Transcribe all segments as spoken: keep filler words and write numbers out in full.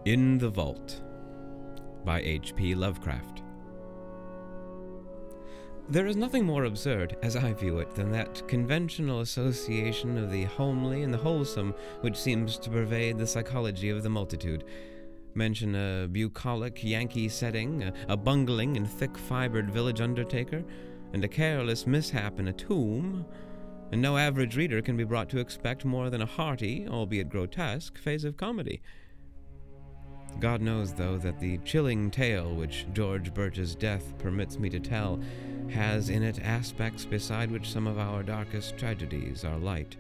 In the Vault by H P Lovecraft. There is nothing more absurd, as I view it, than that conventional association of the homely and the wholesome which seems to pervade the psychology of the multitude. Mention a bucolic Yankee setting, a, a bungling and thick-fibred village undertaker, and a careless mishap in a tomb, and no average reader can be brought to expect more than a hearty, albeit grotesque, phase of comedy. God knows, though, that the chilling tale which George Birch's death permits me to tell has in it aspects beside which some of our darkest tragedies are light.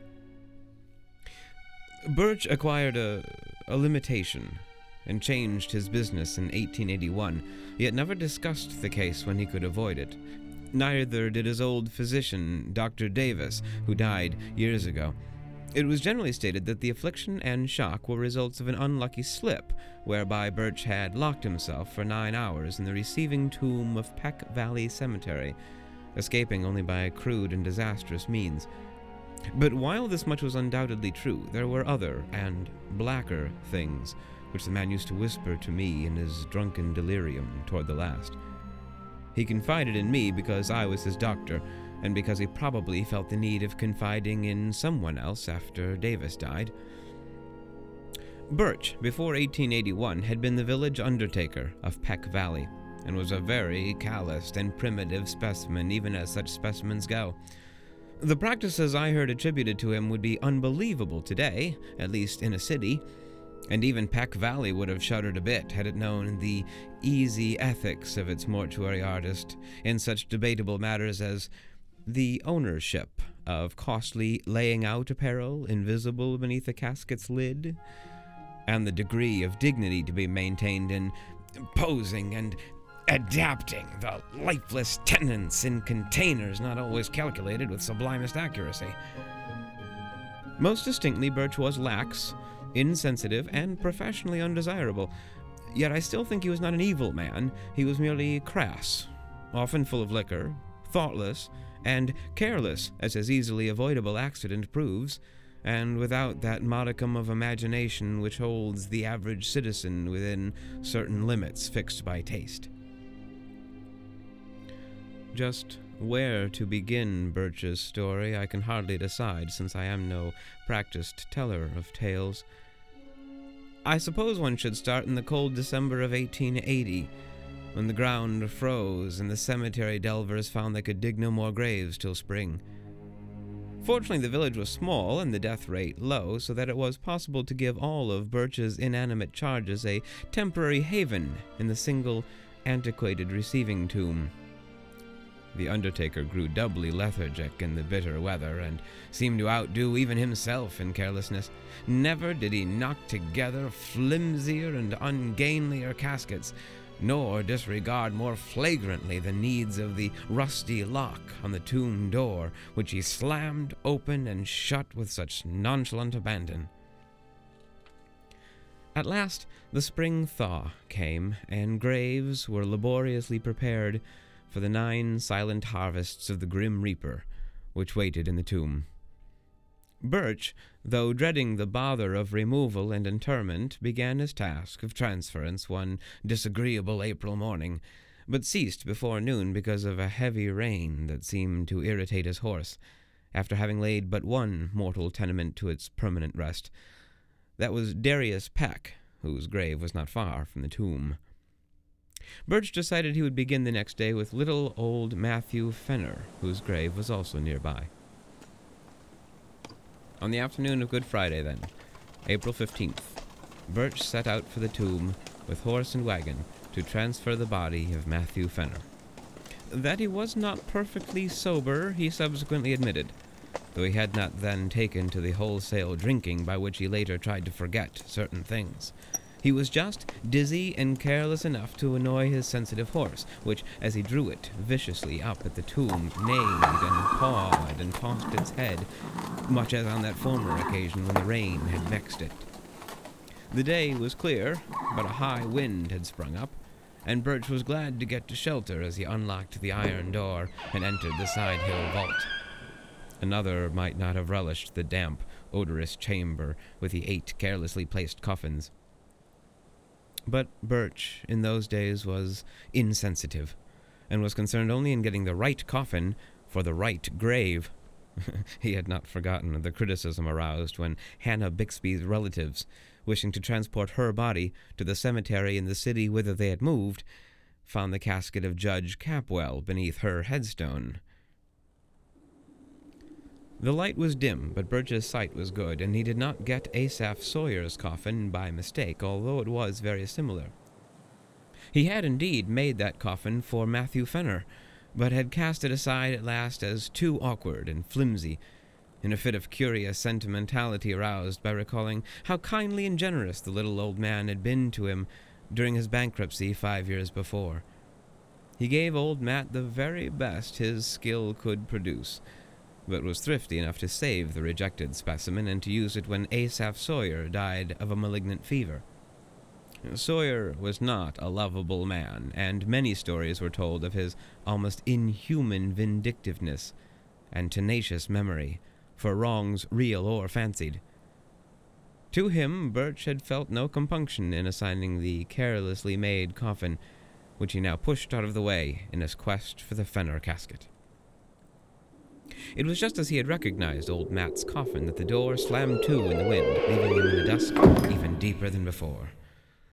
Birch acquired a, a limitation and changed his business in eighteen eighty-one, yet never discussed the case when he could avoid it. Neither did his old physician, Doctor Davis, who died years ago. It was generally stated that the affliction and shock were results of an unlucky slip, whereby Birch had locked himself for nine hours in the receiving tomb of Peck Valley Cemetery, escaping only by crude and disastrous means. But while this much was undoubtedly true, there were other and blacker things which the man used to whisper to me in his drunken delirium toward the last. He confided in me because I was his doctor, and because he probably felt the need of confiding in someone else after Davis died. Birch, before eighteen eighty-one, had been the village undertaker of Peck Valley, and was a very calloused and primitive specimen, even as such specimens go. The practices I heard attributed to him would be unbelievable today, at least in a city, and even Peck Valley would have shuddered a bit had it known the easy ethics of its mortuary artist in such debatable matters as the ownership of costly laying-out apparel invisible beneath a casket's lid, and the degree of dignity to be maintained in posing and adapting the lifeless tenants in containers not always calculated with sublimest accuracy. Most distinctly, Birch was lax, insensitive, and professionally undesirable, yet I still think he was not an evil man. He was merely crass, often full of liquor, thoughtless, and careless, as his easily avoidable accident proves, and without that modicum of imagination which holds the average citizen within certain limits fixed by taste. Just where to begin Birch's story I can hardly decide, since I am no practiced teller of tales. I suppose one should start in the cold December of eighteen eighty, when the ground froze and the cemetery delvers found they could dig no more graves till spring. Fortunately, the village was small and the death rate low, so that it was possible to give all of Birch's inanimate charges a temporary haven in the single, antiquated receiving tomb. The undertaker grew doubly lethargic in the bitter weather, and seemed to outdo even himself in carelessness. Never did he knock together flimsier and ungainlier caskets, nor disregard more flagrantly the needs of the rusty lock on the tomb door, which he slammed open and shut with such nonchalant abandon. At last the spring thaw came, and graves were laboriously prepared for the nine silent harvests of the grim reaper, which waited in the tomb. Birch, though dreading the bother of removal and interment, began his task of transference one disagreeable April morning, but ceased before noon because of a heavy rain that seemed to irritate his horse, after having laid but one mortal tenement to its permanent rest. That was Darius Peck, whose grave was not far from the tomb. Birch decided he would begin the next day with little old Matthew Fenner, whose grave was also nearby. On the afternoon of Good Friday, then, April fifteenth, Birch set out for the tomb with horse and wagon to transfer the body of Matthew Fenner. That he was not perfectly sober he subsequently admitted, though he had not then taken to the wholesale drinking by which he later tried to forget certain things. He was just dizzy and careless enough to annoy his sensitive horse, which, as he drew it viciously up at the tomb, neighed and pawed and tossed its head, much as on that former occasion when the rain had vexed it. The day was clear, but a high wind had sprung up, and Birch was glad to get to shelter as he unlocked the iron door and entered the side hill vault. Another might not have relished the damp, odorous chamber with the eight carelessly placed coffins. But Birch, in those days, was insensitive, and was concerned only in getting the right coffin for the right grave. He had not forgotten the criticism aroused when Hannah Bixby's relatives, wishing to transport her body to the cemetery in the city whither they had moved, found the casket of Judge Capwell beneath her headstone. The light was dim, but Birch's sight was good, and he did not get Asaph Sawyer's coffin by mistake, although it was very similar. He had indeed made that coffin for Matthew Fenner, but had cast it aside at last as too awkward and flimsy, in a fit of curious sentimentality aroused by recalling how kindly and generous the little old man had been to him during his bankruptcy five years before. He gave old Matt the very best his skill could produce, but was thrifty enough to save the rejected specimen and to use it when Asaph Sawyer died of a malignant fever. Sawyer was not a lovable man, and many stories were told of his almost inhuman vindictiveness and tenacious memory for wrongs real or fancied. To him, Birch had felt no compunction in assigning the carelessly made coffin, which he now pushed out of the way in his quest for the Fenner casket. It was just as he had recognized old Matt's coffin that the door slammed to in the wind, leaving him in the dusk even deeper than before.